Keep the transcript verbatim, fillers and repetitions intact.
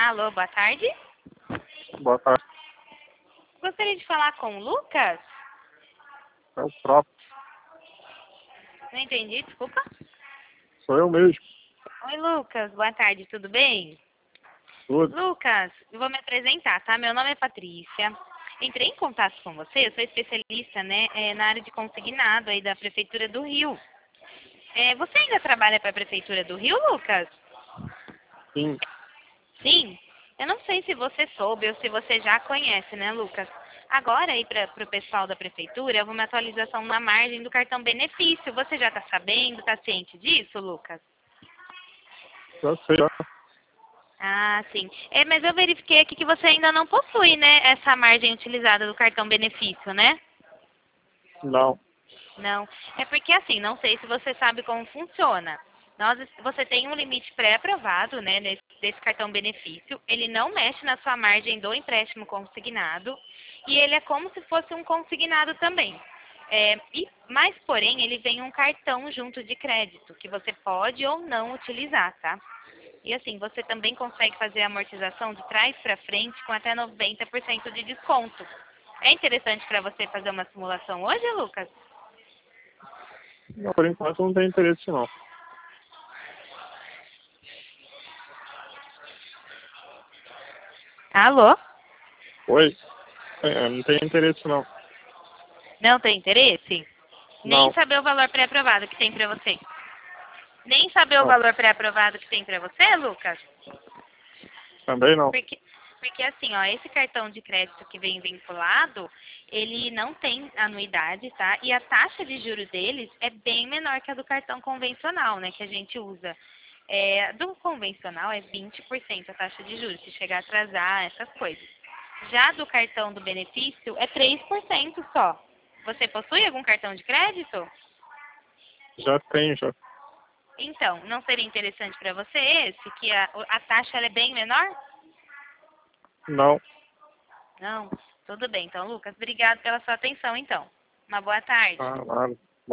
Alô, boa tarde. Boa tarde. Gostaria de falar com o Lucas? É o próprio. Não entendi, desculpa. Sou eu mesmo. Oi, Lucas. Boa tarde, tudo bem? Tudo. Lucas, eu vou me apresentar, tá? Meu nome é Patrícia. Entrei em contato com você, eu sou especialista, né, é, na área de consignado aí da Prefeitura do Rio. É, você ainda trabalha para a Prefeitura do Rio, Lucas? Sim. Sim? Eu não sei se você soube ou se você já conhece, né, Lucas? Agora aí para o pessoal da Prefeitura, houve uma atualização na margem do cartão benefício. Você já está sabendo, está ciente disso, Lucas? Já sei, já. Ah, sim. É, mas eu verifiquei aqui que você ainda não possui, né, essa margem utilizada do cartão benefício, né? Não. Não. É porque assim, não sei se você sabe como funciona. Nós, você tem um limite pré-aprovado, né, nesse, desse cartão benefício. Ele não mexe na sua margem do empréstimo consignado. E ele é como se fosse um consignado também. É, e, mas, porém, ele vem um cartão junto de crédito, que você pode ou não utilizar, tá? E assim, você também consegue fazer a amortização de trás para frente com até noventa por cento de desconto. É interessante para você fazer uma simulação hoje, Lucas? Não, por enquanto não tem interesse, não. Alô? Oi? É, não tem interesse, não. Não tem interesse? Nem Não. saber o valor pré-aprovado que tem para você. Nem saber o Não. valor pré-aprovado que tem para você, Lucas? Também não. Porque, porque assim, ó, esse cartão de crédito que vem vinculado, ele não tem anuidade, tá? E a taxa de juros deles é bem menor que a do cartão convencional, né, que a gente usa. É, do convencional é vinte por cento a taxa de juros, se chegar a atrasar, essas coisas. Já do cartão do benefício é três por cento só. Você possui algum cartão de crédito? Já tem, já. Então, não seria interessante para você esse, que a, a taxa ela é bem menor? Não. Não? Tudo bem. Então, Lucas, obrigado pela sua atenção, então. Uma boa tarde. Ah, nada.